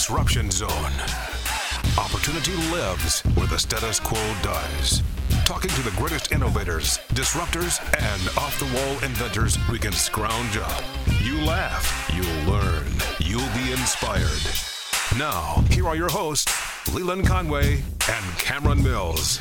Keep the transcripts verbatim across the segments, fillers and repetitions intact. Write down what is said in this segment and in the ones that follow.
Disruption Zone. Opportunity lives where the status quo dies. Talking to the greatest innovators, disruptors, and off-the-wall inventors we can scrounge up. You laugh, you'll learn, you'll be inspired. Now, here are your hosts, Leland Conway and Cameron Mills.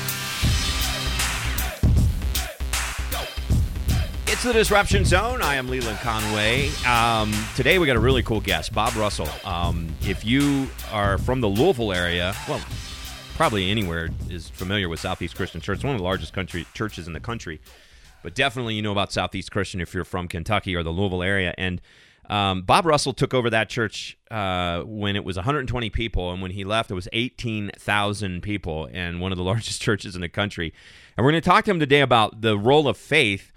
It's the Disruption Zone. I am Leland Conway. Um, today we got a really cool guest, Bob Russell. Um, if you are from the Louisville area, well, probably anywhere is familiar with Southeast Christian Church. It's one of the largest country churches in the country. But definitely you know about Southeast Christian if you're from Kentucky or the Louisville area. And um, Bob Russell took over that church uh, when it was one hundred twenty people. And when he left, it was eighteen thousand people and one of the largest churches in the country. And we're going to talk to him today about the role of faith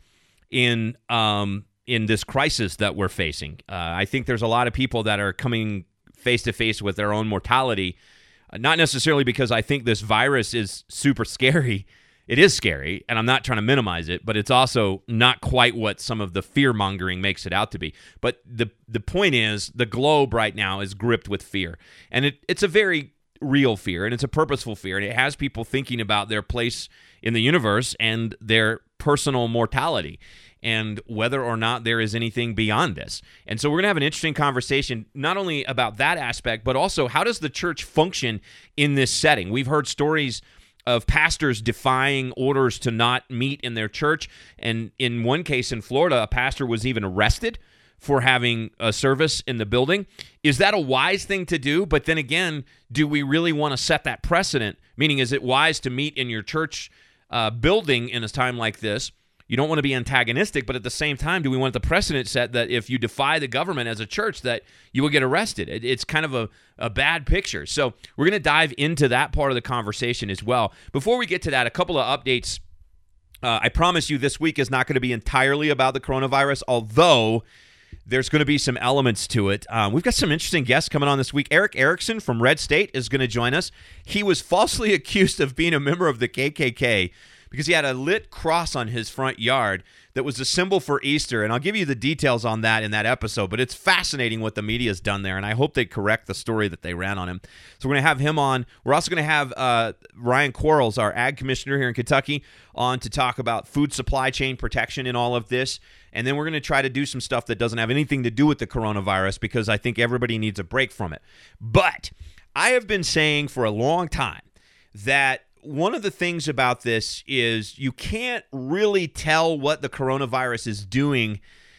in um, in this crisis that we're facing. Uh, I think there's a lot of people that are coming face-to-face with their own mortality, uh, not necessarily because I think this virus is super scary. It is scary, and I'm not trying to minimize it, but it's also not quite what some of the fear-mongering makes it out to be. But the the point is, the globe right now is gripped with fear, and it, it's a very real fear, and it's a purposeful fear, and it has people thinking about their place in the universe and their personal mortality and whether or not there is anything beyond this. And so we're going to have an interesting conversation not only about that aspect, but also how does the church function in this setting? We've heard stories of pastors defying orders to not meet in their church, and in one case in Florida, a pastor was even arrested for having a service in the building. Is that a wise thing to do? But then again, do we really want to set that precedent? Meaning, is it wise to meet in your church uh, building in a time like this? You don't want to be antagonistic, but at the same time, do we want the precedent set that if you defy the government as a church, that you will get arrested? It, it's kind of a, a bad picture. So we're going to dive into that part of the conversation as well. Before we get to that, a couple of updates. Uh, I promise you this week is not going to be entirely about the coronavirus, although there's going to be some elements to it. Um, we've got some interesting guests coming on this week. Eric Erickson from Red State is going to join us. He was falsely accused of being a member of the K K K because he had a lit cross on his front yard that was a symbol for Easter. And I'll give you the details on that in that episode, but it's fascinating what the media's done there, and I hope they correct the story that they ran on him. So we're going to have him on. We're also going to have uh, Ryan Quarles, our ag commissioner here in Kentucky, on to talk about food supply chain protection in all of this. And then we're going to try to do some stuff that doesn't have anything to do with the coronavirus because I think everybody needs a break from it. But I have been saying for a long time that one of the things about this is you can't really tell what the coronavirus is doing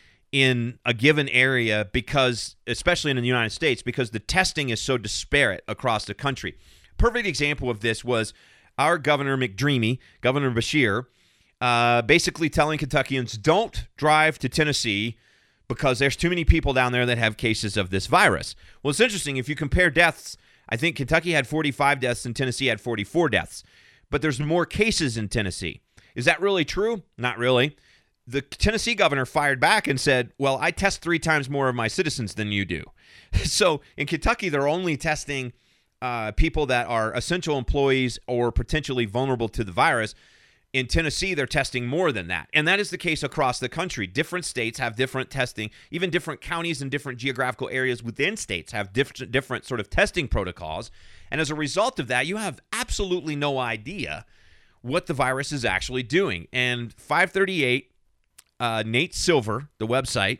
in a given area because, especially in the United States, because the testing is so disparate across the country. Perfect example of this was our Governor McDreamy, Governor Beshear, uh, basically telling Kentuckians, don't drive to Tennessee because there's too many people down there that have cases of this virus. Well, it's interesting. If you compare deaths, I think Kentucky had forty-five deaths and Tennessee had forty-four deaths. But there's more cases in Tennessee. Is that really true? Not really. The Tennessee governor fired back and said, well, I test three times more of my citizens than you do. So in Kentucky, they're only testing uh, people that are essential employees or potentially vulnerable to the virus. In Tennessee, they're testing more than that. And that is the case across the country. Different states have different testing. Even different counties and different geographical areas within states have different, different sort of testing protocols. And as a result of that, you have absolutely no idea what the virus is actually doing. And five thirty-eight, uh, Nate Silver, the website,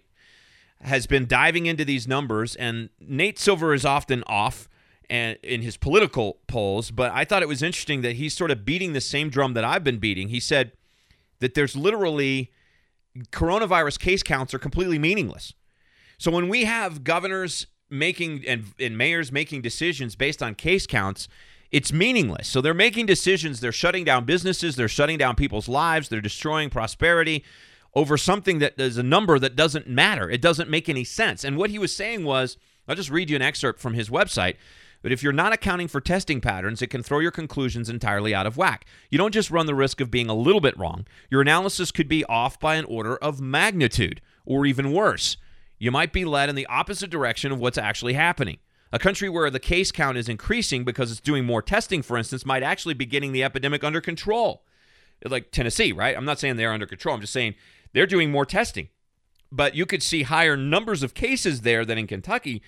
has been diving into these numbers. And Nate Silver is often off and in his political polls, but I thought it was interesting that he's sort of beating the same drum that I've been beating. He said that there's literally coronavirus case counts are completely meaningless. So when we have governors making and, and mayors making decisions based on case counts, it's meaningless. So they're making decisions, they're shutting down businesses, they're shutting down people's lives, they're destroying prosperity over something that is a number that doesn't matter. It doesn't make any sense. And what he was saying was, I'll just read you an excerpt from his website. But if you're not accounting for testing patterns, it can throw your conclusions entirely out of whack. You don't just run the risk of being a little bit wrong. Your analysis could be off by an order of magnitude, or even worse. You might be led in the opposite direction of what's actually happening. A country where the case count is increasing because it's doing more testing, for instance, might actually be getting the epidemic under control. Like Tennessee, right? I'm not saying they're under control. I'm just saying they're doing more testing. But you could see higher numbers of cases there than in Kentucky,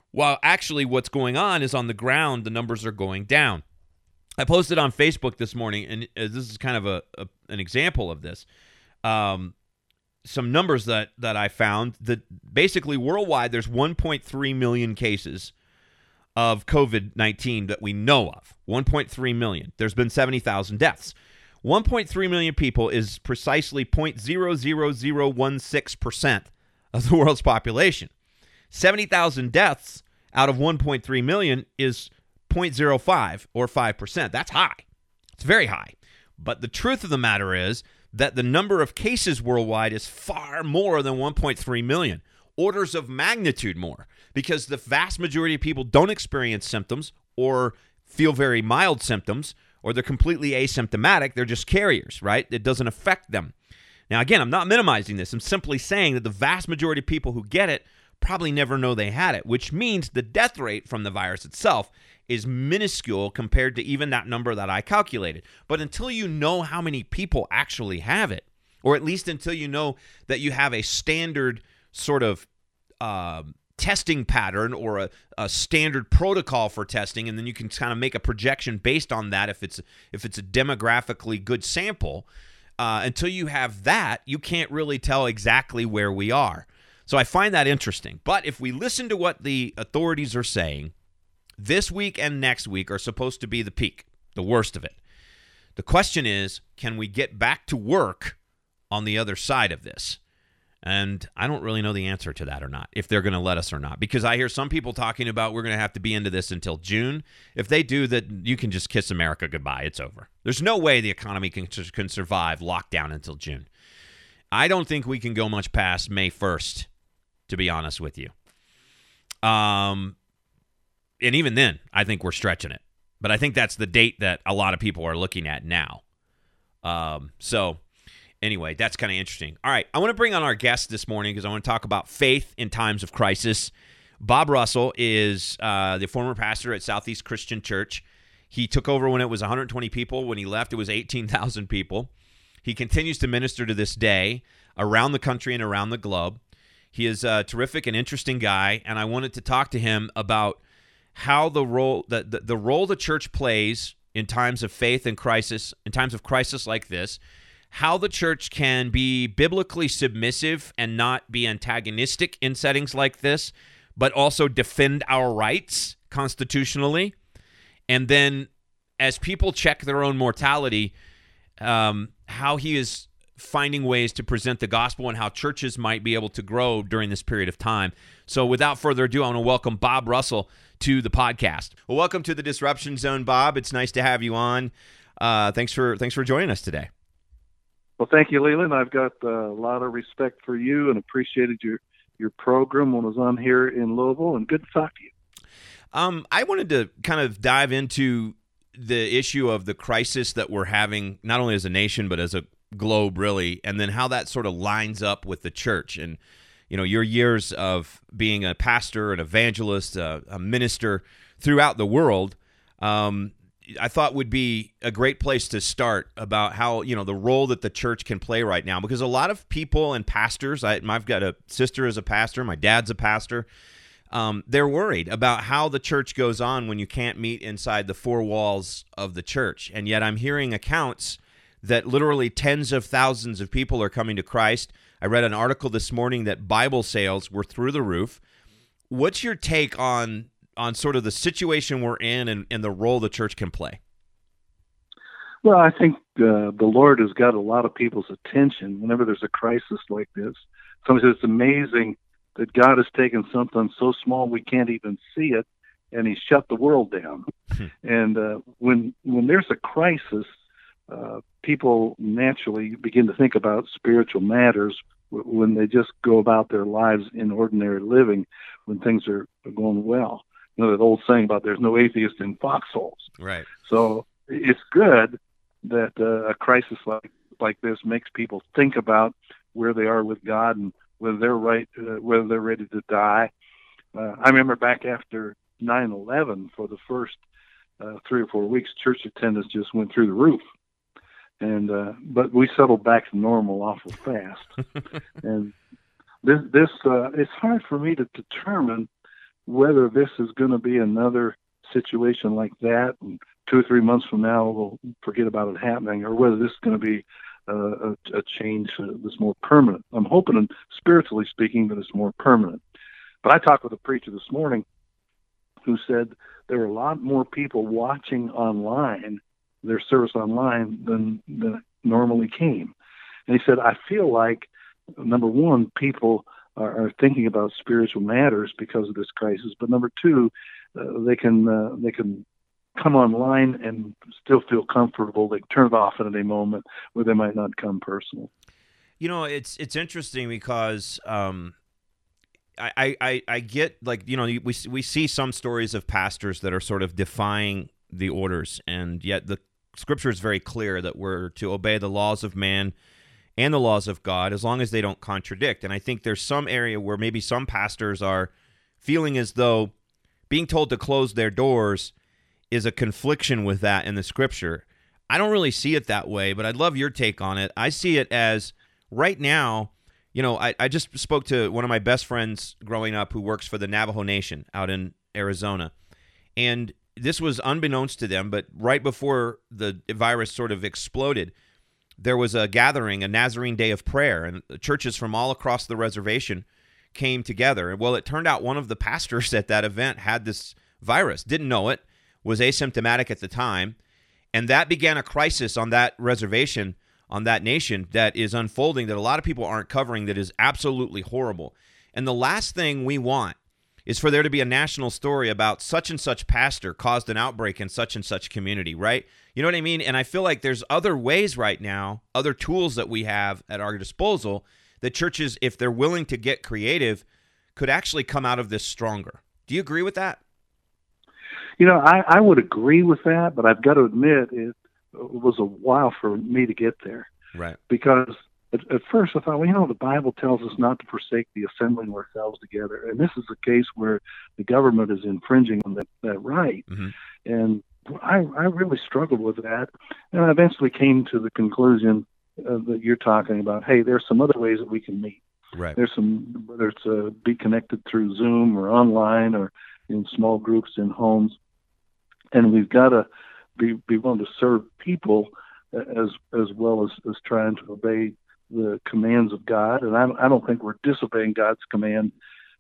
while actually what's going on is on the ground, the numbers are going down. I posted on Facebook this morning, and this is kind of a, a an example of this. Um, some numbers that, that I found that basically worldwide there's one point three million cases of covid nineteen that we know of. one point three million. There's been seventy thousand deaths. one point three million people is precisely zero point zero zero zero one six percent of the world's population. seventy thousand deaths out of one point three million is zero point zero five or five percent. That's high. It's very high. But the truth of the matter is that the number of cases worldwide is far more than one point three million. Orders of magnitude more, because the vast majority of people don't experience symptoms or feel very mild symptoms, or they're completely asymptomatic. They're just carriers, right? It doesn't affect them. Now, again, I'm not minimizing this. I'm simply saying that the vast majority of people who get it probably never know they had it, which means the death rate from the virus itself is minuscule compared to even that number that I calculated. But until you know how many people actually have it, or at least until you know that you have a standard sort of uh, testing pattern or a, a standard protocol for testing, and then you can kind of make a projection based on that if it's if it's a demographically good sample, uh, until you have that, you can't really tell exactly where we are. So I find that interesting. But if we listen to what the authorities are saying, this week and next week are supposed to be the peak, the worst of it. The question is, can we get back to work on the other side of this? And I don't really know the answer to that or not, if they're going to let us or not, because I hear some people talking about we're going to have to be into this until June. If they do that, you can just kiss America goodbye. It's over. There's no way the economy can, can survive lockdown until June. I don't think we can go much past May first, to be honest with you. Um, and even then, I think we're stretching it. But I think that's the date that a lot of people are looking at now. Um, so... Anyway, that's kind of interesting. All right, I want to bring on our guest this morning because I want to talk about faith in times of crisis. Bob Russell is uh, the former pastor at Southeast Christian Church. He took over when it was one hundred twenty people. When he left, it was eighteen thousand people. He continues to minister to this day around the country and around the globe. He is a terrific and interesting guy, and I wanted to talk to him about how the role the, the, the role the church plays in times of faith and crisis, in times of crisis like this, how the church can be biblically submissive and not be antagonistic in settings like this, but also defend our rights constitutionally. And then as people check their own mortality, um, how he is finding ways to present the gospel and how churches might be able to grow during this period of time. So without further ado, I want to welcome Bob Russell to the podcast. Well, welcome to the Disruption Zone, Bob. It's nice to have you on. Uh, thanks for thanks for joining us today. Well, thank you, Leland. I've got uh, a lot of respect for you and appreciated your, your program when I was on here in Louisville, and good to talk to you. Um, I wanted to kind of dive into the issue of the crisis that we're having, not only as a nation, but as a globe, really, and then how that sort of lines up with the church. And, you know, your years of being a pastor, an evangelist, a, a minister throughout the world, um, I thought would be a great place to start about how, you know, the role that the church can play right now, because a lot of people and pastors, I, I've got a sister as a pastor, my dad's a pastor, um, they're worried about how the church goes on when you can't meet inside the four walls of the church. And yet I'm hearing accounts that literally tens of thousands of people are coming to Christ. I read an article this morning that Bible sales were through the roof. What's your take on on sort of the situation we're in and, and the role the church can play? Well, I think uh, the Lord has got a lot of people's attention whenever there's a crisis like this. Sometimes it's amazing that God has taken something so small we can't even see it, and He's shut the world down. and uh, when when there's a crisis, uh, people naturally begin to think about spiritual matters when they just go about their lives in ordinary living when things are going well. You know, that old saying about there's no atheist in foxholes. Right. So it's good that uh, a crisis like like this makes people think about where they are with God and whether they're right, uh, whether they're ready to die. Uh, I remember back after nine eleven, for the first uh, three or four weeks, church attendance just went through the roof. And uh, but we settled back to normal awful fast. and this this uh, it's hard for me to determine whether this is going to be another situation like that, and two or three months from now we'll forget about it happening, or whether this is going to be uh, a, a change that's more permanent. I'm hoping, and spiritually speaking, that it's more permanent. But I talked with a preacher this morning who said there are a lot more people watching online, their service online, than, than normally came. And he said, I feel like, number one, people are, are thinking about spiritual matters because of this crisis, but number two, uh, they can uh, they can come online and still feel comfortable. They can turn it off at any moment where they might not come personal. You know, it's it's interesting because um, I, I I get, like, you know, we we see some stories of pastors that are sort of defying the orders, and yet the Scripture is very clear that we're to obey the laws of man and the laws of God as long as they don't contradict. And I think there's some area where maybe some pastors are feeling as though being told to close their doors is a confliction with that in the Scripture. I don't really see it that way, but I'd love your take on it. I see it as right now, you know, I, I just spoke to one of my best friends growing up who works for the Navajo Nation out in Arizona. And this was unbeknownst to them, but right before the virus sort of exploded, there was a gathering, a Nazarene Day of Prayer, and churches from all across the reservation came together. Well, it turned out one of the pastors at that event had this virus, didn't know it, was asymptomatic at the time, and that began a crisis on that reservation, on that nation, that is unfolding, that a lot of people aren't covering, that is absolutely horrible. And the last thing we want is for there to be a national story about such and such pastor caused an outbreak in such and such community, right? You know what I mean? And I feel like there's other ways right now, other tools that we have at our disposal that churches, if they're willing to get creative, could actually come out of this stronger. Do you agree with that? You know, I, I would agree with that, but I've got to admit it was a while for me to get there. Right. Because at, at first I thought, well, you know, the Bible tells us not to forsake the assembling of ourselves together. And this is a case where the government is infringing on that, that right. Mm-hmm. And I, I really struggled with that. And I eventually came to the conclusion uh, that you're talking about. Hey, there's some other ways that we can meet. Right. There's some, whether it's uh, be connected through Zoom or online or in small groups in homes. And we've got to be, be willing to serve people as as well as, as trying to obey the commands of God. And I, I don't think we're disobeying God's command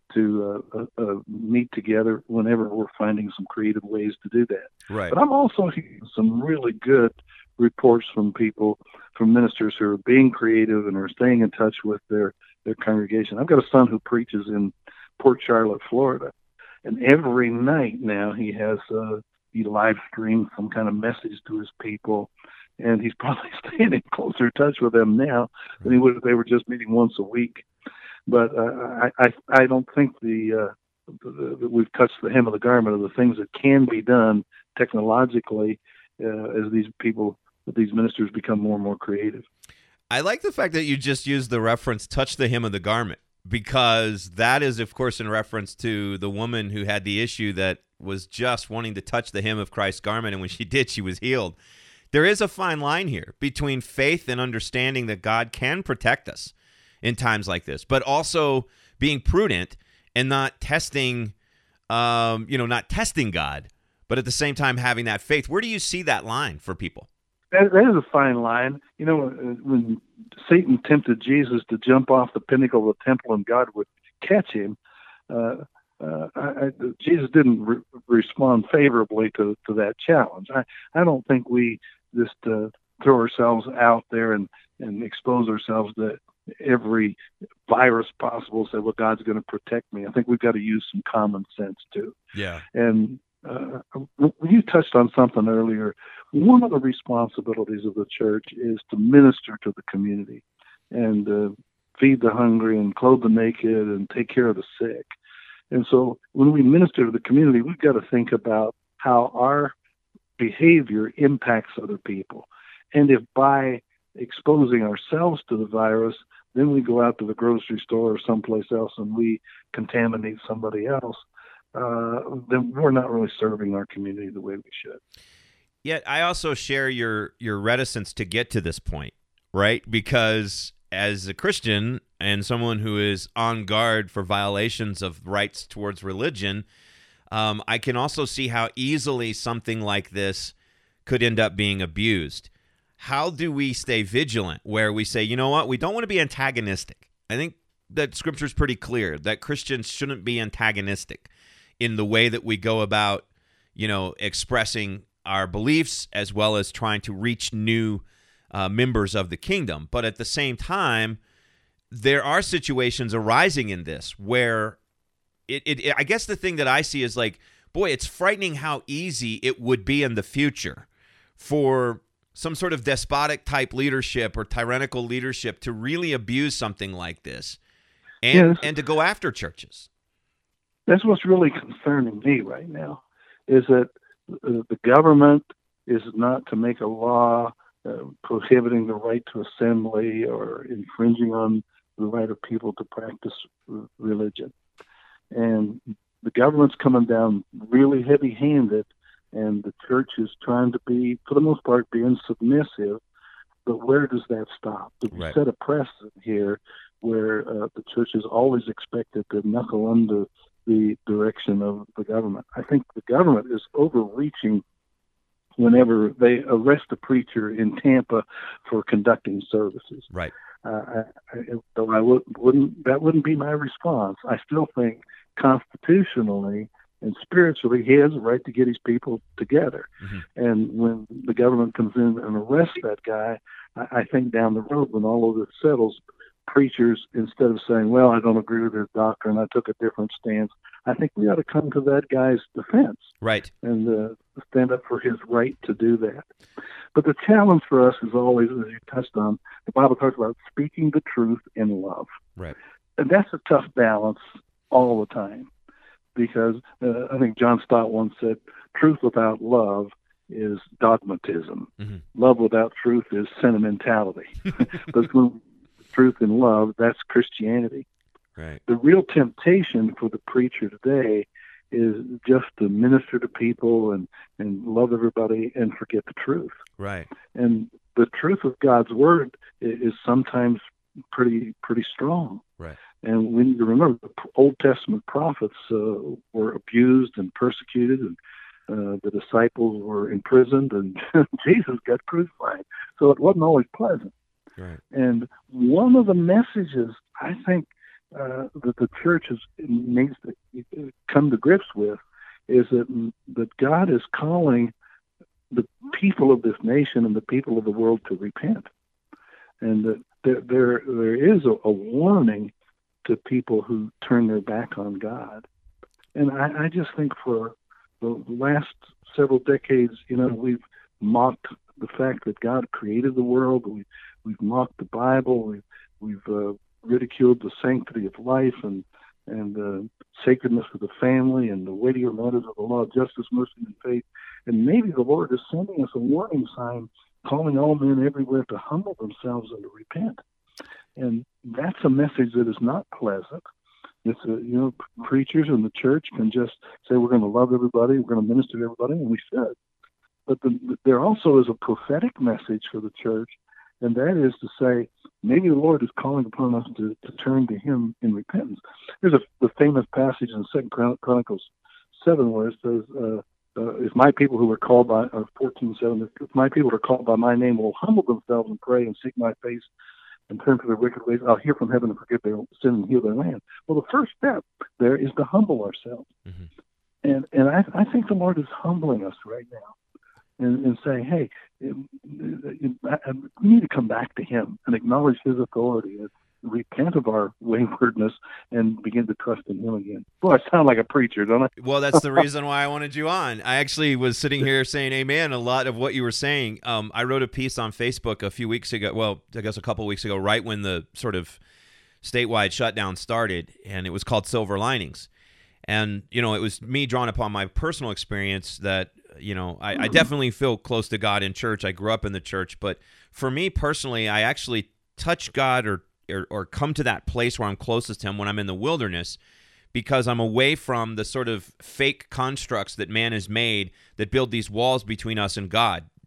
to uh, uh, uh, meet together whenever we're finding some creative ways to do that. Right. But I'm also hearing some really good reports from people, from ministers who are being creative and are staying in touch with their, their congregation. I've got a son who preaches in Port Charlotte, Florida, and every night now he has uh, he live streams some kind of message to his people, and he's probably staying in closer touch with them now than he would if they were just meeting once a week. But uh, I, I I don't think the, uh, the, the we've touched the hem of the garment of the things that can be done technologically uh, as these people, these ministers become more and more creative. I like the fact that you just used the reference "touch the hem of the garment," because that is, of course, in reference to the woman who had the issue that was just wanting to touch the hem of Christ's garment, and when she did, she was healed. There is a fine line here between faith and understanding that God can protect us in times like this, but also being prudent and not testing, um, you know, not testing God, but at the same time having that faith. Where do you see that line for people? That, that is a fine line. You know, when Satan tempted Jesus to jump off the pinnacle of the temple and God would catch him, uh, uh, I, I, Jesus didn't re- respond favorably to, to that challenge. I, I don't think we just uh, throw ourselves out there and, and expose ourselves to every virus possible, say, well, God's going to protect me. I think we've got to use some common sense too. Yeah. And uh, you touched on something earlier. One of the responsibilities of the church is to minister to the community and uh, feed the hungry and clothe the naked and take care of the sick. And so when we minister to the community, we've got to think about how our behavior impacts other people. And if by exposing ourselves to the virus, then we go out to the grocery store or someplace else and we contaminate somebody else, uh, then we're not really serving our community the way we should. Yet I also share your your reticence to get to this point, right? Because as a Christian and someone who is on guard for violations of rights towards religion, um, I can also see how easily something like this could end up being abused. How do we stay vigilant where we say, you know what, we don't want to be antagonistic? I think that Scripture is pretty clear that Christians shouldn't be antagonistic in the way that we go about, you know, expressing our beliefs as well as trying to reach new uh, members of the kingdom. But at the same time, there are situations arising in this where it, it, it I guess the thing that I see is like, boy, it's frightening how easy it would be in the future for some sort of despotic type leadership or tyrannical leadership to really abuse something like this and, yes. and to go after churches. That's what's really concerning me right now, is that the government is not to make a law uh, prohibiting the right to assembly or infringing on the right of people to practice religion. And the government's coming down really heavy-handed, and the church is trying to be, for the most part, being submissive. But where does that stop? Do we right. set a precedent here where uh, the church is always expected to knuckle under the direction of the government? I think the government is overreaching whenever they arrest a preacher in Tampa for conducting services. Right. Uh, I, I, though I would, wouldn't, that wouldn't be my response. I still think constitutionally and spiritually, he has a right to get his people together. Mm-hmm. And when the government comes in and arrests that guy, I, I think down the road, when all of this settles, preachers, instead of saying, well, I don't agree with his doctrine, I took a different stance, I think we ought to come to that guy's defense. Right. And uh, stand up for his right to do that. But the challenge for us is always, as you touched on, the Bible talks about speaking the truth in love. Right. And that's a tough balance all the time. Because uh, I think John Stott once said, truth without love is dogmatism. Mm-hmm. Love without truth is sentimentality. But when truth and love, that's Christianity. Right. The real temptation for the preacher today is just to minister to people and, and love everybody and forget the truth. Right. And the truth of God's word is, is sometimes pretty pretty strong. Right. And we need to remember the Old Testament prophets uh, were abused and persecuted, and uh, the disciples were imprisoned, and Jesus got crucified. So it wasn't always pleasant. Right. And one of the messages I think uh, that the church is, needs to come to grips with is that, that God is calling the people of this nation and the people of the world to repent. And that there, there, there is a, a warning to people who turn their back on God. And I, I just think for the last several decades, you know, we've mocked the fact that God created the world. We, we've mocked the Bible. We've, we've uh, ridiculed the sanctity of life and and uh, sacredness of the family and the weightier matters of the law, justice, mercy, and faith. And maybe the Lord is sending us a warning sign, calling all men everywhere to humble themselves and to repent. And that's a message that is not pleasant. It's a, you know, preachers in the church can just say we're going to love everybody, we're going to minister to everybody, and we should. But the, there also is a prophetic message for the church, and that is to say maybe the Lord is calling upon us to, to turn to Him in repentance. There's a the famous passage in Second Chronicles seven where it says, uh, uh, "If my people who are called by uh, fourteen seven, if my people who are called by my name will humble themselves and pray and seek my face and turn from their wicked ways, I'll hear from heaven and forgive their sin and heal their land." Well, the first step there is to humble ourselves. Mm-hmm. And and I, I think the Lord is humbling us right now and, and saying, hey, it, it, it, we need to come back to Him and acknowledge His authority and repent of our waywardness and begin to trust in Him again. Boy, I sound like a preacher, don't I? Well, that's the reason why I wanted you on. I actually was sitting here saying amen a lot of what you were saying. Um, I wrote a piece on Facebook a few weeks ago, well, I guess a couple weeks ago, right when the sort of statewide shutdown started, and it was called Silver Linings. And, you know, it was me drawing upon my personal experience that, you know, I, I definitely feel close to God in church. I grew up in the church. But for me personally, I actually touch God or Or, or come to that place where I'm closest to Him when I'm in the wilderness, because I'm away from the sort of fake constructs that man has made that build these walls between us and God.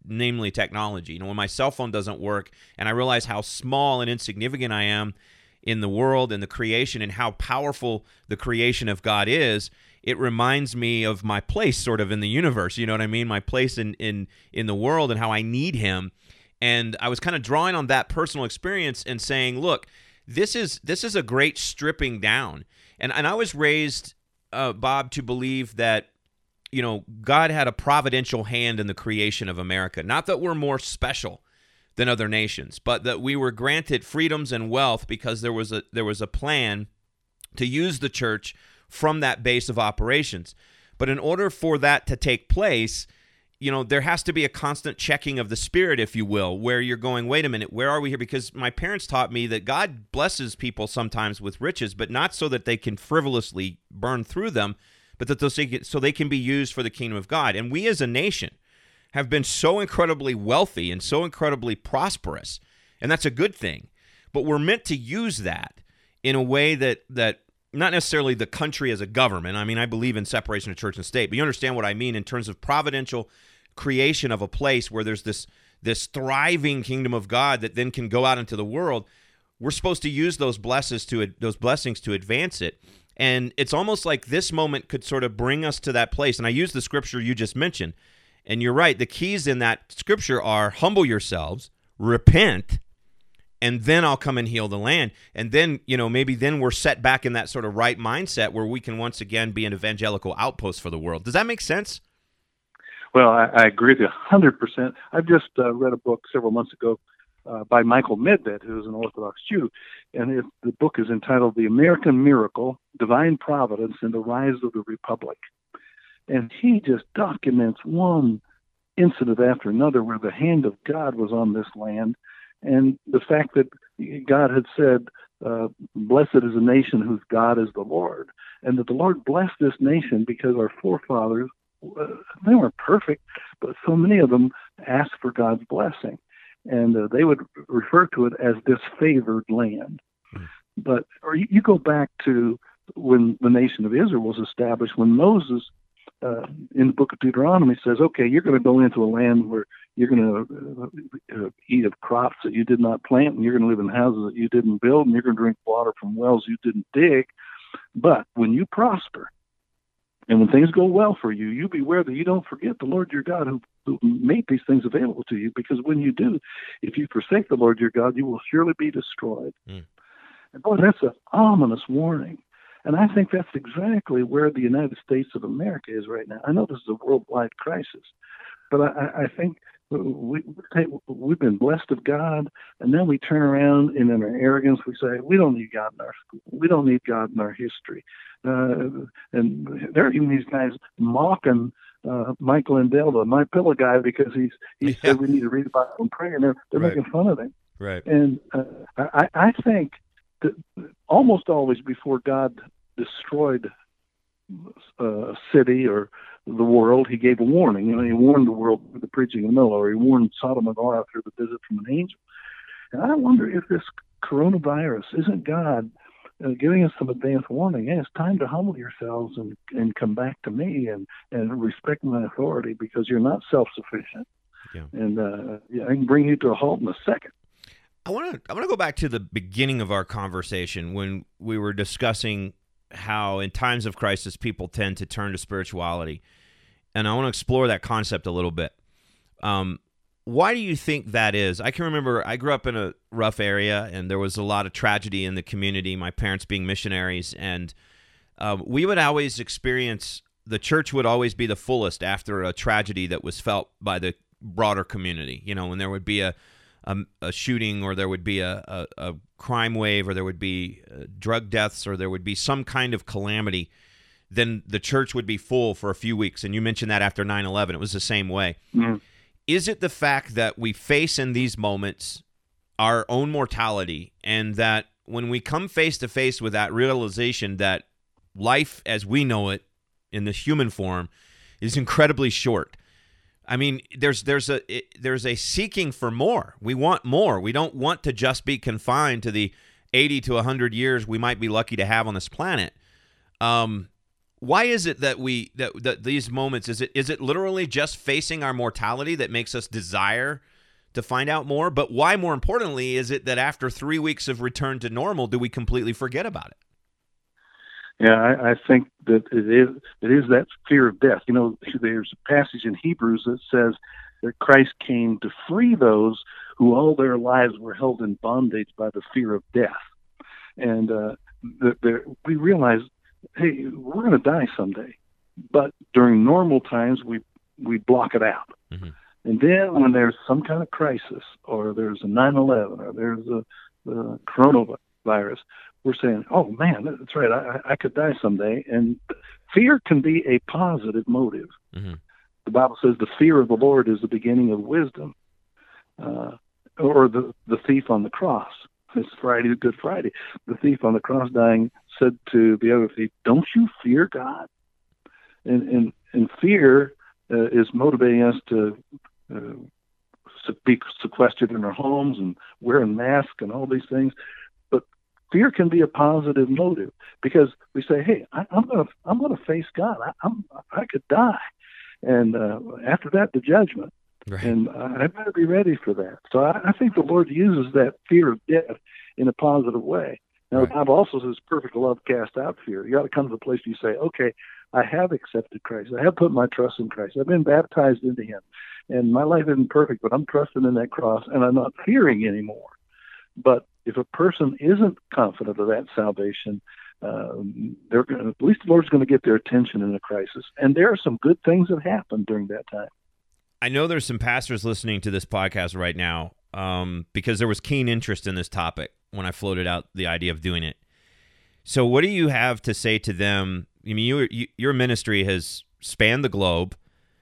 namely technology. You know, when my cell phone doesn't work and I realize how small and insignificant I am in the world and the creation and how powerful the creation of God is, it reminds me of my place sort of in the universe. You know what I mean? My place in, in, in the world and how I need him. And I was kind of drawing on that personal experience and saying, look, this is this is a great stripping down. And and I was raised, uh, Bob, to believe that, you know, God had a providential hand in the creation of America. Not that we're more special than other nations, but that we were granted freedoms and wealth because there was a there was a plan to use the church from that base of operations. But in order for that to take place, you know, there has to be a constant checking of the spirit, if you will, where you're going, wait a minute, where are we here? Because my parents taught me that God blesses people sometimes with riches, but not so that they can frivolously burn through them, but that those so they can be used for the kingdom of God. And we as a nation have been so incredibly wealthy and so incredibly prosperous, and that's a good thing. But we're meant to use that in a way that that not necessarily the country as a government. I mean, I believe in separation of church and state, but you understand what I mean in terms of providential creation of a place where there's this this thriving kingdom of God that then can go out into the world. We're supposed to use those blessings to those blessings to advance it. And it's almost like this moment could sort of bring us to that place. And I use the scripture you just mentioned. And you're right, the keys in that scripture are humble yourselves, repent, and then I'll come and heal the land. And then, you know, maybe then we're set back in that sort of right mindset where we can once again be an evangelical outpost for the world. Does that make sense? Well, I, I agree with you one hundred percent. I've just uh, read a book several months ago uh, by Michael Medved, who's an Orthodox Jew, and it, the book is entitled The American Miracle, Divine Providence, and the Rise of the Republic. And he just documents one incident after another where the hand of God was on this land, and the fact that God had said, uh, blessed is a nation whose God is the Lord, and that the Lord blessed this nation because our forefathers, uh, they weren't perfect, but so many of them asked for God's blessing, and uh, they would refer to it as this favored land. Mm. But or you, you go back to when the nation of Israel was established, when Moses Uh, in the book of Deuteronomy says, okay, you're going to go into a land where you're going to uh, uh, eat of crops that you did not plant, and you're going to live in houses that you didn't build, and you're going to drink water from wells you didn't dig. But when you prosper and when things go well for you, you beware that you don't forget the Lord your God who, who made these things available to you, because when you do, if you forsake the Lord your God, you will surely be destroyed. Mm. And boy, that's an ominous warning. And I think that's exactly where the United States of America is right now. I know this is a worldwide crisis, but I, I think we, we've been blessed of God, and then we turn around and in our arrogance we say, we don't need God in our school. We don't need God in our history. Uh, and there are even these guys mocking uh, Mike Lindell, the My Pillow guy, because he's he yeah. said we need to read the Bible and pray, and they're, they're right. making fun of him. Right. And uh, I, I think that almost always before God destroyed a city or the world, he gave a warning. You know, he warned the world through the preaching of Noah, or he warned Sodom and Gomorrah through the visit from an angel. And I wonder if this coronavirus isn't God uh, giving us some advance warning. Hey, it's time to humble yourselves and, and come back to me and, and respect my authority, because you're not self-sufficient. Yeah. And uh, yeah, I can bring you to a halt in a second. I want to I want to go back to the beginning of our conversation when we were discussing how in times of crisis people tend to turn to spirituality, and I want to explore that concept a little bit. Um, why do you think that is? I can remember I grew up in a rough area, and there was a lot of tragedy in the community, my parents being missionaries, and um, we would always experience, the church would always be the fullest after a tragedy that was felt by the broader community. You know, when there would be a A, a shooting, or there would be a, a, a crime wave, or there would be uh, drug deaths, or there would be some kind of calamity, then the church would be full for a few weeks. And you mentioned that after nine eleven, it was the same way. Mm-hmm. Is it the fact that we face in these moments our own mortality, and that when we come face to face with that realization that life as we know it in the human form is incredibly short? I mean, there's there's a there's a seeking for more. We want more. We don't want to just be confined to the eighty to one hundred years we might be lucky to have on this planet. Um, why is it that we that, that these moments is it is it literally just facing our mortality that makes us desire to find out more? But why, more importantly, is it that after three weeks of return to normal, do we completely forget about it? Yeah, I, I think that it is it is that fear of death. You know, there's a passage in Hebrews that says that Christ came to free those who all their lives were held in bondage by the fear of death. And uh, the, the, we realize, hey, we're going to die someday. But during normal times, we we block it out. Mm-hmm. And then when there's some kind of crisis, or there's a nine eleven, or there's a, a coronavirus, we're saying, oh, man, that's right, I, I could die someday. And fear can be a positive motive. Mm-hmm. The Bible says the fear of the Lord is the beginning of wisdom. Uh, or the, the thief on the cross. It's Friday, Good Friday. The thief on the cross dying said to the other thief, don't you fear God? And, and, and fear uh, is motivating us to uh, be sequestered in our homes and wearing masks and all these things. But fear can be a positive motive, because we say, hey, I, I'm going to I'm going to face God. I, I'm, I could die. And uh, after that, the judgment. Right. And I better be ready for that. So I, I think the Lord uses that fear of death in a positive way. Now, right. The Bible also says perfect love casts out fear. You got to come to the place where you say, okay, I have accepted Christ. I have put my trust in Christ. I've been baptized into him. And my life isn't perfect, but I'm trusting in that cross, and I'm not fearing anymore. But if a person isn't confident of that salvation, um, they're gonna, at least the Lord's going to get their attention in a crisis. And there are some good things that happen during that time. I know there's some pastors listening to this podcast right now um, because there was keen interest in this topic when I floated out the idea of doing it. So what do you have to say to them? I mean, you, you, your ministry has spanned the globe.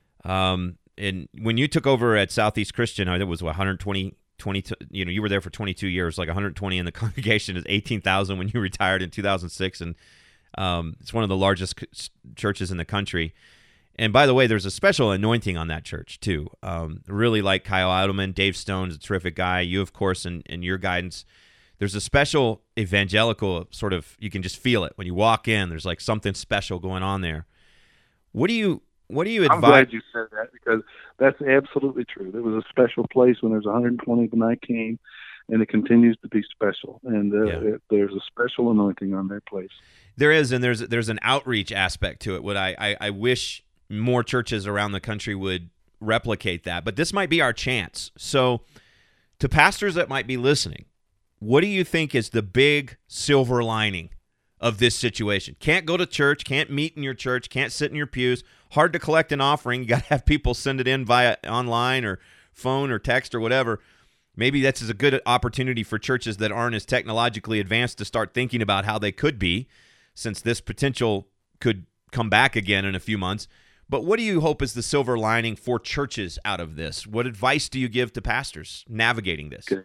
Um, and when you took over at Southeast Christian, it was what, one hundred twenty, twenty, you know, you were there for twenty-two years, like one hundred twenty in the congregation is eighteen thousand when you retired in two thousand six. And um, it's one of the largest churches in the country. And by the way, there's a special anointing on that church, too. Um, really like Kyle Eidelman. Dave Stone's a terrific guy. You, of course, in, in your guidance. There's a special evangelical sort of, you can just feel it. When you walk in, there's like something special going on there. What do you what do you advise? I'm glad you said that, because that's absolutely true. There was a special place when there was one hundred twenty when I came, and it continues to be special. And uh, yeah. it, there's a special anointing on that place. There is, and there's there's an outreach aspect to it. What I, I, I wish more churches around the country would replicate that. But this might be our chance. So to pastors that might be listening, what do you think is the big silver lining of this situation? Can't go to church, can't meet in your church, can't sit in your pews, hard to collect an offering. You got to have people send it in via online or phone or text or whatever. Maybe that's a good opportunity for churches that aren't as technologically advanced to start thinking about how they could be, since this potential could come back again in a few months. But what do you hope is the silver lining for churches out of this? What advice do you give to pastors navigating this? Okay.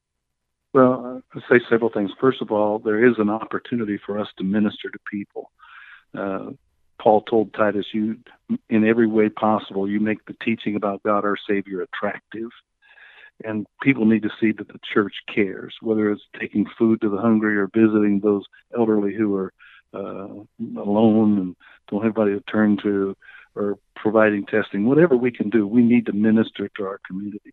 Well, I'll say several things. First of all, there is an opportunity for us to minister to people. Uh, Paul told Titus, you, in every way possible, you make the teaching about God our Savior attractive. And people need to see that the church cares, whether it's taking food to the hungry or visiting those elderly who are uh, alone and don't have anybody to turn to, or providing testing. Whatever we can do, we need to minister to our communities.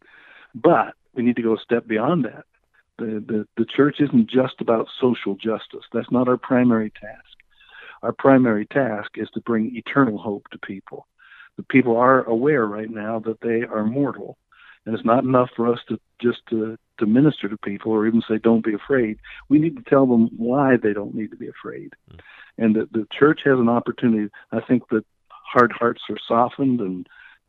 But we need to go a step beyond that. The, the, the church isn't just about social justice. That's not our primary task. Our primary task is to bring eternal hope to people. The people are aware right now that they are mortal. And it's not enough for us to just to, to minister to people or even say, don't be afraid. We need to tell them why they don't need to be afraid. Mm. And the, the church has an opportunity. I think that hard hearts are softened and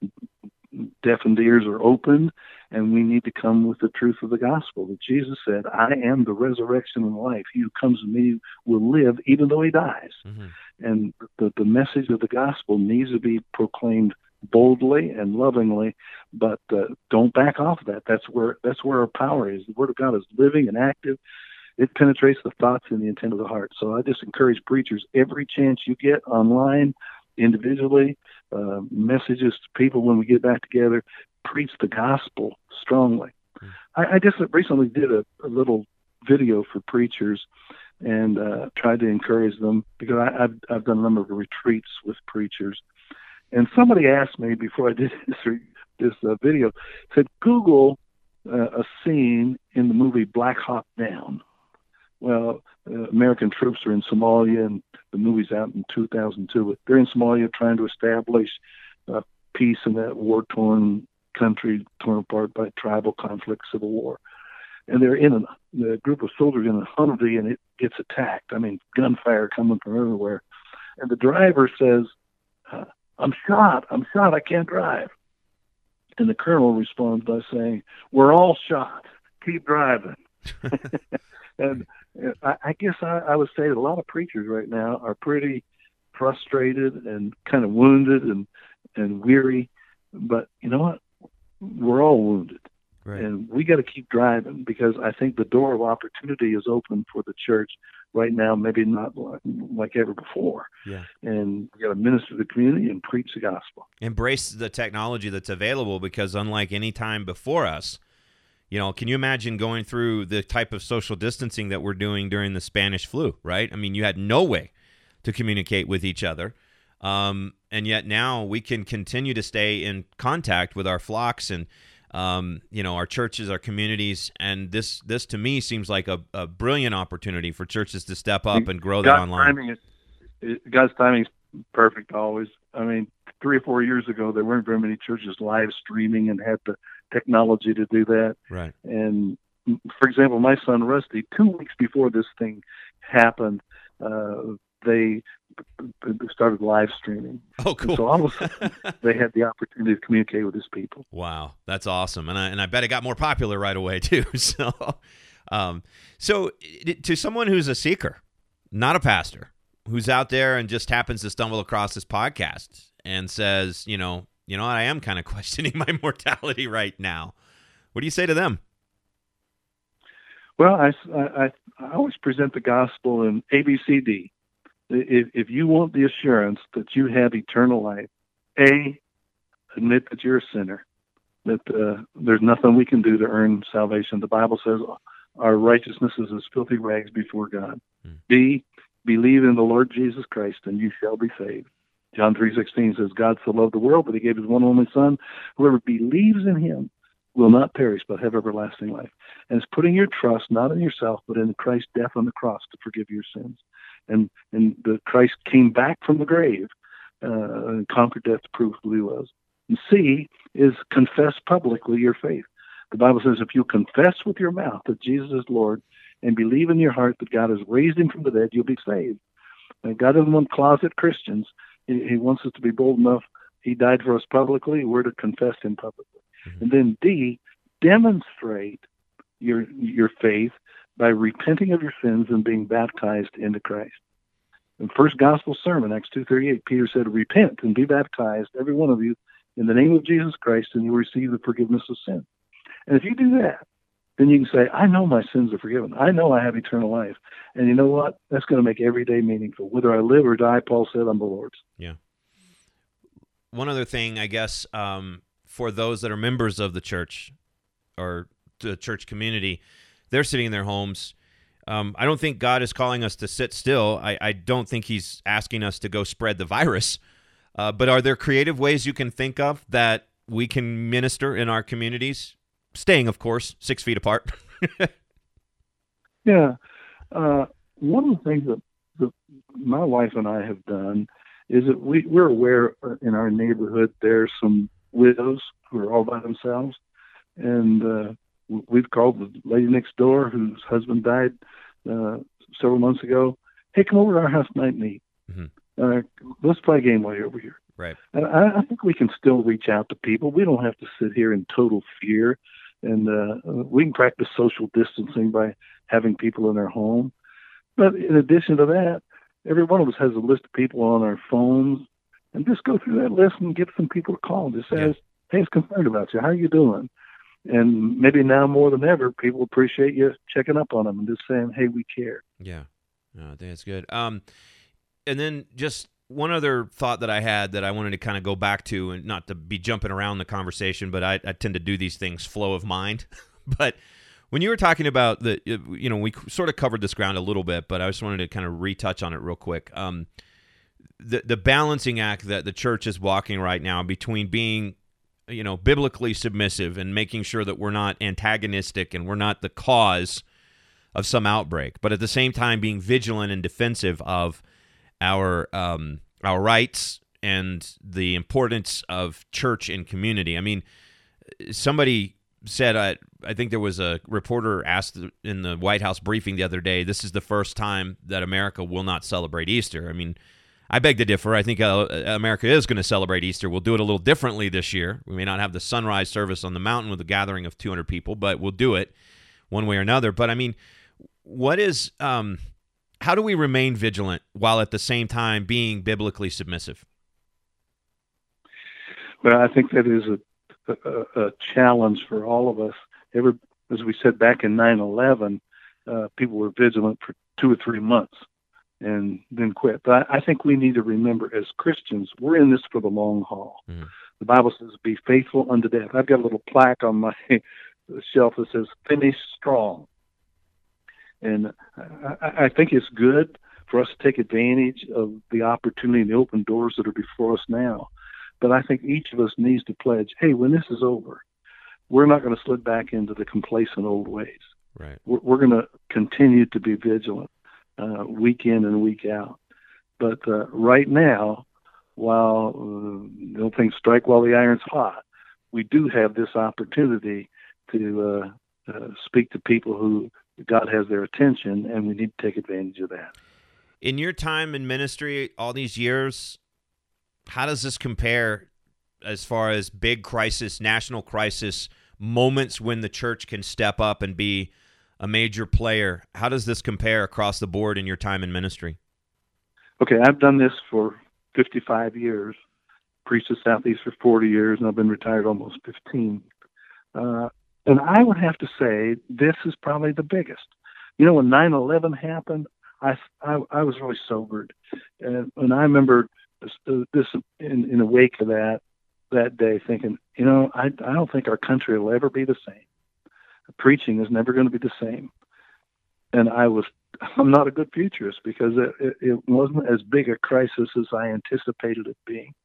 deafened ears are opened, and we need to come with the truth of the gospel. That Jesus said, I am the resurrection and life. He who comes to me will live even though he dies. Mm-hmm. And the, the message of the gospel needs to be proclaimed boldly and lovingly, but uh, don't back off of that. That's where that's where our power is. The Word of God is living and active. It penetrates the thoughts and the intent of the heart. So I just encourage preachers, every chance you get online, individually, uh, messages to people when we get back together, preach the gospel strongly. Mm. I, I just recently did a, a little video for preachers, and uh, tried to encourage them, because I, I've, I've done a number of retreats with preachers. And somebody asked me before I did this, this uh, video, said, Google uh, a scene in the movie Black Hawk Down. Well, uh, American troops are in Somalia, and the movie's out in two thousand two. But they're in Somalia trying to establish uh, peace in that war-torn country, torn apart by tribal conflict, civil war. And they're in a, a group of soldiers in a Humvee, and it gets attacked. I mean, gunfire coming from everywhere. And the driver says, uh, I'm shot. I'm shot. I can't drive. And the colonel responds by saying, we're all shot. Keep driving. And I, I guess I, I would say that a lot of preachers right now are pretty frustrated and kind of wounded and, and weary. But you know what? We're all wounded. Right. And we got to keep driving, because I think the door of opportunity is open for the church right now, maybe not like, like ever before. Yeah. And we got to minister to the community and preach the gospel. Embrace the technology that's available, because unlike any time before us, you know, can you imagine going through the type of social distancing that we're doing during the Spanish flu, right? I mean, you had no way to communicate with each other. Um, and yet now we can continue to stay in contact with our flocks and, um, you know, our churches, our communities. And this, this to me seems like a, a brilliant opportunity for churches to step up and grow that God's online. Timing is, God's timing is perfect always. I mean, three or four years ago, there weren't very many churches live streaming and had the technology to do that. Right. And for example, my son Rusty, two weeks before this thing happened, uh, they started live streaming. Oh, cool. And so all of a sudden, they had the opportunity to communicate with his people. Wow, that's awesome. And I, and I bet it got more popular right away, too. So, um, so to someone who's a seeker, not a pastor, who's out there and just happens to stumble across this podcast and says, you know, you know, I am kind of questioning my mortality right now. What do you say to them? Well, I, I, I always present the gospel in A B C D. If, if you want the assurance that you have eternal life, A, admit that you're a sinner, that uh, there's nothing we can do to earn salvation. The Bible says our righteousness is as filthy rags before God. Hmm. B, believe in the Lord Jesus Christ, and you shall be saved. John three sixteen says, God so loved the world, but he gave his one only Son. Whoever believes in him will not perish, but have everlasting life. And it's putting your trust not in yourself, but in Christ's death on the cross to forgive your sins. And and the Christ came back from the grave uh, and conquered death to prove who he was. And C is confess publicly your faith. The Bible says if you confess with your mouth that Jesus is Lord and believe in your heart that God has raised him from the dead, you'll be saved. And God doesn't want closet Christians. He, he wants us to be bold enough. He died for us publicly. We're to confess him publicly. Mm-hmm. And then D, demonstrate your your faith by repenting of your sins and being baptized into Christ. In the first gospel sermon, Acts two thirty-eight, Peter said, repent and be baptized, every one of you, in the name of Jesus Christ, and you'll receive the forgiveness of sin. And if you do that, then you can say, I know my sins are forgiven. I know I have eternal life. And you know what? That's going to make every day meaningful. Whether I live or die, Paul said, I'm the Lord's. Yeah. One other thing, I guess, um, for those that are members of the church or the church community, they're sitting in their homes. Um, I don't think God is calling us to sit still. I, I don't think he's asking us to go spread the virus. Uh, but are there creative ways you can think of that we can minister in our communities? Staying, of course, six feet apart. Yeah. Uh, one of the things that, that my wife and I have done is that we, we're aware in our neighborhood there's some widows who are all by themselves. And uh, we've called the lady next door whose husband died uh, several months ago. Hey, come over to our house tonight and eat. Mm-hmm. Uh, let's play a game while you're over here. Right. And I, I think we can still reach out to people. We don't have to sit here in total fear. And uh, we can practice social distancing by having people in their home. But in addition to that, every one of us has a list of people on our phones. And just go through that list and get some people to call and just say, yeah. Hey, it's concerned about you. How are you doing? And maybe now more than ever, people appreciate you checking up on them and just saying, hey, we care. Yeah, no, I think that's good. Um, and then just one other thought that I had that I wanted to kind of go back to, and not to be jumping around the conversation, but I, I tend to do these things flow of mind. But When you were talking about the, you know, we sort of covered this ground a little bit, but I just wanted to kind of retouch on it real quick. Um, the the balancing act that the church is walking right now between being, you know, biblically submissive and making sure that we're not antagonistic and we're not the cause of some outbreak, but at the same time being vigilant and defensive of our um, our rights and the importance of church and community. I mean, somebody said, I, I think there was a reporter asked in the White House briefing the other day, this is the first time that America will not celebrate Easter. I mean, I beg to differ. I think uh, America is going to celebrate Easter. We'll do it a little differently this year. We may not have the sunrise service on the mountain with a gathering of two hundred people, but we'll do it one way or another. But I mean, what is, um, how do we remain vigilant while at the same time being biblically submissive? Well, I think that is a A, a challenge for all of us. Ever, as we said back in nine eleven, uh, people were vigilant for two or three months and then quit. But I, I think we need to remember, as Christians, we're in this for the long haul. Mm. The Bible says, "Be faithful unto death." I've got a little plaque on my shelf that says, "Finish strong." And I, I think it's good for us to take advantage of the opportunity and the open doors that are before us now. But I think each of us needs to pledge, hey, when this is over, we're not going to slip back into the complacent old ways. Right. We're, we're going to continue to be vigilant uh, week in and week out. But uh, right now, while uh, don't think strike while the iron's hot, we do have this opportunity to uh, uh, speak to people who God has their attention, and we need to take advantage of that. In your time in ministry, all these years, how does this compare as far as big crisis, national crisis, moments when the church can step up and be a major player? How does this compare across the board in your time in ministry? Okay, I've done this for fifty-five years, preached at Southeast for forty years, and I've been retired almost fifteen. Uh, and I would have to say this is probably the biggest. You know, when nine eleven happened, I, I, I was really sobered. And, and I remember this in, in the wake of that that day thinking, you know, I, I don't think our country will ever be the same. Preaching is never going to be the same. And I was, I'm not a good futurist because it, it, it wasn't as big a crisis as I anticipated it being.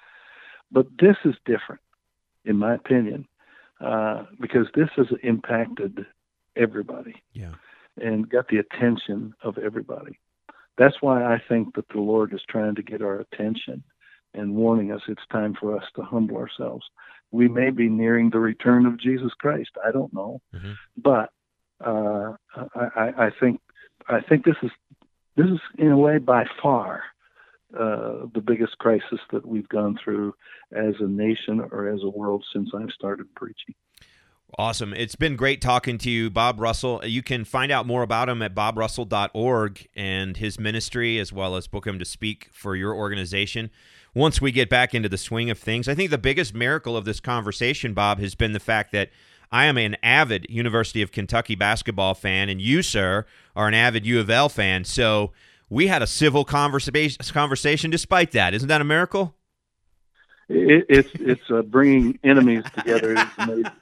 But this is different, in my opinion, uh, because this has impacted everybody. Yeah. And got the attention of everybody. That's why I think that the Lord is trying to get our attention and warning us it's time for us to humble ourselves. We may be nearing the return of Jesus Christ. I don't know. Mm-hmm. But uh, I, I think I think this is this is in a way by far uh, the biggest crisis that we've gone through as a nation or as a world since I've started preaching. Awesome. It's been great talking to you, Bob Russell. You can find out more about him at bob russell dot org and his ministry, as well as book him to speak for your organization. Once we get back into the swing of things, I think the biggest miracle of this conversation, Bob, has been the fact that I am an avid University of Kentucky basketball fan, and you, sir, are an avid U of L fan. So we had a civil conversa- conversation despite that. Isn't that a miracle? It, it's it's uh, bringing enemies together. It's amazing.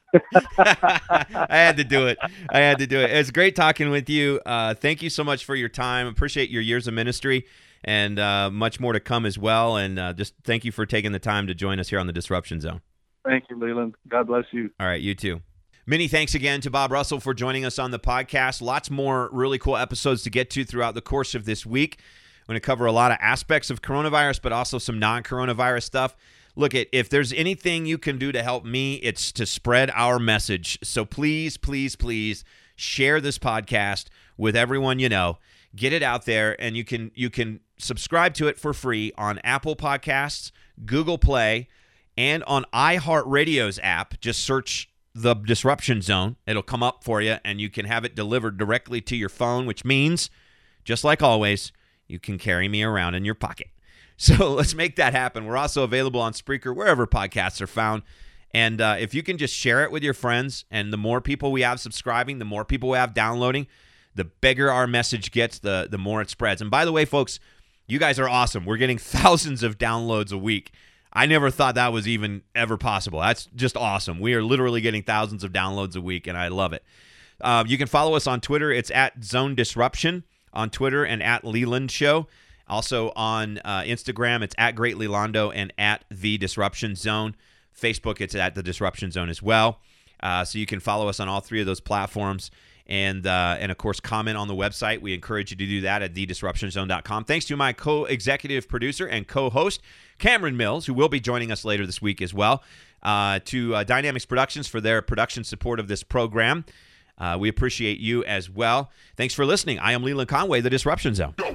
I had to do it. I had to do it. It's great talking with you. Uh, thank you so much for your time. Appreciate your years of ministry, and uh, much more to come as well. And uh, just thank you for taking the time to join us here on the Disruption Zone. Thank you, Leland. God bless you. All right, you too. Many thanks again to Bob Russell for joining us on the podcast. Lots more really cool episodes to get to throughout the course of this week. I'm going to cover a lot of aspects of coronavirus, but also some non-coronavirus stuff. Look, if there's anything you can do to help me, it's to spread our message. So please, please, please share this podcast with everyone you know. Get it out there, and you can you can subscribe to it for free on Apple Podcasts, Google Play, and on iHeartRadio's app. Just search the Disruption Zone. It'll come up for you, and you can have it delivered directly to your phone, which means, just like always, you can carry me around in your pocket. So let's make that happen. We're also available on Spreaker, wherever podcasts are found. And uh, if you can just share it with your friends, and the more people we have subscribing, the more people we have downloading, the bigger our message gets, the, the more it spreads. And by the way, folks, you guys are awesome. We're getting thousands of downloads a week. I never thought that was even ever possible. That's just awesome. We are literally getting thousands of downloads a week, and I love it. Uh, you can follow us on Twitter. It's at Zone Disruption on Twitter and at Leland Show. Also on uh, Instagram, it's at Great Lelondo and at The Disruption Zone. Facebook, it's at The Disruption Zone as well. Uh, so you can follow us on all three of those platforms. And, uh, and of course, comment on the website. We encourage you to do that at the disruption zone dot com. Thanks to my co-executive producer and co-host, Cameron Mills, who will be joining us later this week as well, uh, to uh, Dynamics Productions for their production support of this program. Uh, we appreciate you as well. Thanks for listening. I am Leland Conway, The Disruption Zone.